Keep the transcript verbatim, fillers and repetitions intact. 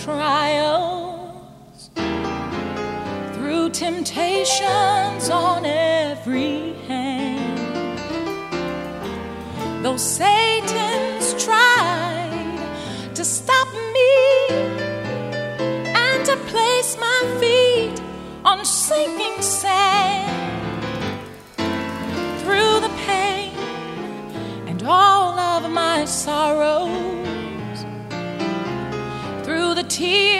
trials, through temptations on every hand. Though Satan's tried to stop me and to place my feet on sinking sand, through the pain and all of my sorrows, through the tears